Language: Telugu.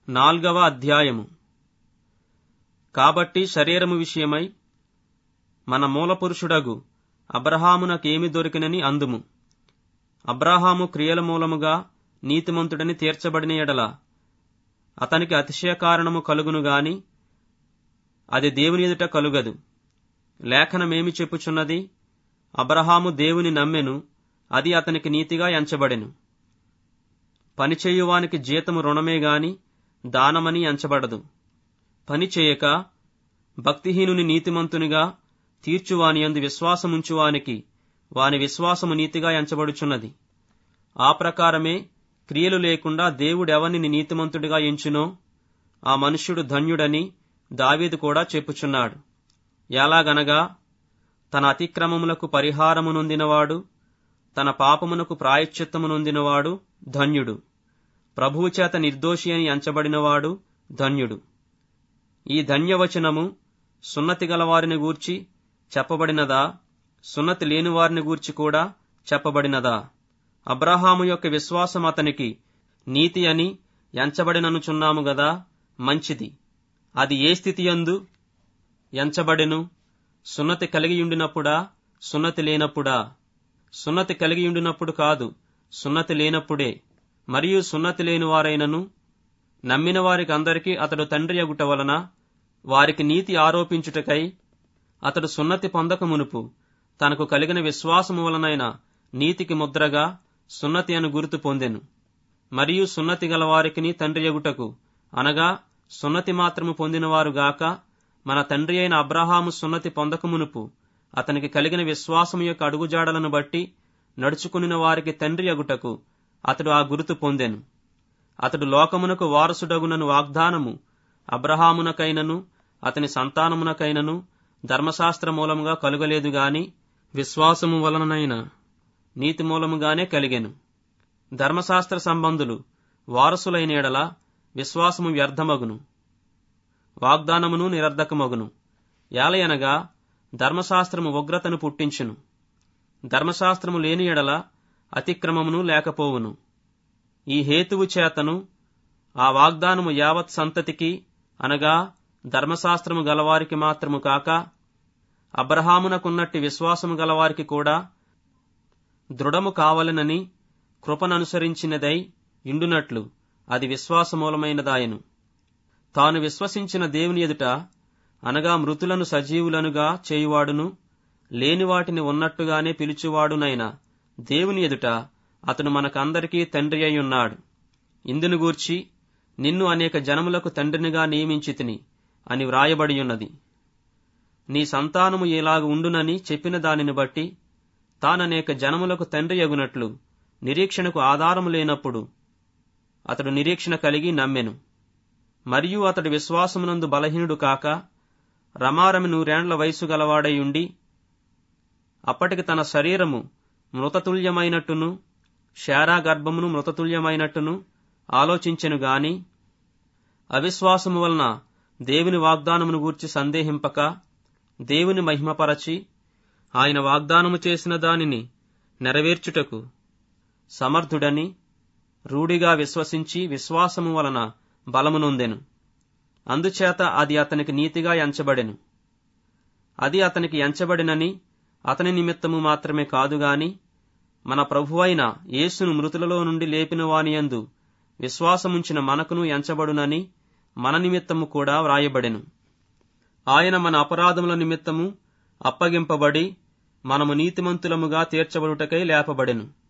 4వ అధ్యాయము. కాబట్టి శరీరము విషయమై మన మూలపురుషుడగు అబ్రహామునకేమి దొరికినని అందుము. అబ్రహాము క్రియల మూలముగా నీతిమంతుడని తీర్చబడిన ఎడల అతనికి అతిశయ కారణము కలుగును గాని అది దేవుని ఎదుట కలుగదు. లేఖనమేమి చెప్పుచున్నది? అబ్రహాము దేవుని నమ్మెను, అది అతనికి నీతిగా ఎంచబడెను. పనిచేయువానికి జీతము రుణమే గాని దానమని ఎంచబడదు. పని చేయక భక్తిహీనుని నీతిమంతునిగా తీర్చువానియందు విశ్వాసముంచువానికి వాని విశ్వాసము నీతిగా ఎంచబడుచున్నది. ఆ ప్రకారమే క్రియలు లేకుండా దేవుడెవనిని నీతిమంతుడిగా ఎంచునో ఆ మనుష్యుడు ధన్యుడని దావీదు కూడా చెప్పుచున్నాడు. ఎలాగనగా తన అతిక్రమములకు పరిహారము నొందినవాడు, తన పాపమునకు ప్రాయశ్చిత్తము నొందినవాడు ధన్యుడు. ప్రభువు చేత నిర్దోషి అని ఎంచబడినవాడు ధన్యుడు. ఈ ధన్యవచనము సున్నతి గలవారిని గూర్చి చెప్పబడినదా, సున్నతి లేనివారిని గూర్చి కూడా చెప్పబడినదా? అబ్రహాము యొక్క విశ్వాసం అతనికి నీతి అని ఎంచబడిననుచున్నాము గదా. మంచిది. అది ఏ స్థితియందు ఎంచబడెను? సున్నతి కలిగియుండినప్పుడా, సున్నతి లేనప్పుడా? సున్నతి కలిగియుండినప్పుడు కాదు, సున్నతి లేనప్పుడే. మరియు సున్నతి లేని వారైనను నమ్మిన వారికి అందరికీ అతడు తండ్రి అగుట వలన వారికి నీతి ఆరోపించుటకై అతడు సున్నతి పొందక మునుపు తనకు కలిగిన విశ్వాసము వలనైన నీతికి ముద్రగా సున్నతి అను గుర్తు పొందెను. మరియు సున్నతి గల వారికిని తండ్రి అగుటకు, అనగా సున్నతి మాత్రము పొందినవారుగాక మన తండ్రి అయిన అబ్రహాము సున్నతి పొందక మునుపు అతనికి కలిగిన విశ్వాసము యొక్క అడుగుజాడలను బట్టి నడుచుకుని వారికి తండ్రి అగుటకు అతడు ఆ గుర్తు పొందెను. అతడు లోకమునకు వారసుడగునను వాగ్దానము అబ్రహామునకైనను అతని సంతానమునకైనను ధర్మశాస్త్ర మూలముగా కలుగలేదు గాని విశ్వాసము వలననైన నీతి మూలముగానే కలిగెను. ధర్మశాస్త్ర సంబంధులు వారసులైన ఎడల విశ్వాసము వ్యర్థమగును, వాగ్దానమును నిరర్ధకమగును. ఏలయనగా ధర్మశాస్త్రము ఉగ్రతను పుట్టించును. ధర్మశాస్త్రము లేని ఎడల అతిక్రమమును లేకపోవును. ఈ హేతువు చేతను ఆ వాగ్దానము యావత్ సంతతికి, అనగా ధర్మశాస్త్రము గలవారికి మాత్రము కాక అబ్రహామునకున్నట్టి విశ్వాసము గలవారికి కూడా దృఢము కావలెనని కృపననుసరించినదై ఇండునట్లు అది విశ్వాసమూలమైనదాయను. తాను విశ్వసించిన దేవుని ఎదుట, అనగా మృతులను సజీవులనుగా చేయువాడును లేని వాటిని ఉన్నట్టుగానే పిలుచువాడునైన దేవుని ఎదుట అతను మనకందరికీ తండ్రి అయి ఉన్నాడు. ఇందును గూర్చి నిన్ను అనేక జనములకు తండ్రినిగా నియమించితిని అని వ్రాయబడియున్నది. నీ సంతానము ఇలాగు ఉండునని చెప్పిన దానిని బట్టి తాననేక జనములకు తండ్రి అగునట్లు నిరీక్షణకు ఆధారము లేనప్పుడు అతడు నిరీక్షణ కలిగి నమ్మెను. మరియు అతడు విశ్వాసమునందు బలహీనుడు కాక రమారమి 100 వయసు గలవాడై ఉండి అప్పటికి తన శరీరము మృతతుల్యమైనట్టును శారా గర్భమును మృతతుల్యమైనట్టును ఆలోచించెను గాని అవిశ్వాసము వలన దేవుని వాగ్దానమును గూర్చి సందేహింపక దేవుని మహిమపరచి ఆయన వాగ్దానము చేసిన దానిని నెరవేర్చుటకు సమర్థుడని రూఢిగా విశ్వసించి విశ్వాసము వలన బలము నొందెను. అందుచేత అది అతనికి నీతిగా ఎంచబడెను. అది అతనికి ఎంచబడినని అతని నిమిత్తము మాత్రమే కాదుగాని మన ప్రభువైన యేసును మృతులలో నుండి లేపిన వానియందు విశ్వాసముంచిన మనకును ఎంచబడునని మన నిమిత్తము కూడా వ్రాయబడెను. ఆయన మన అపరాధముల నిమిత్తము అప్పగింపబడి మనము నీతిమంతులముగా తీర్చబడుటకై లేపబడెను.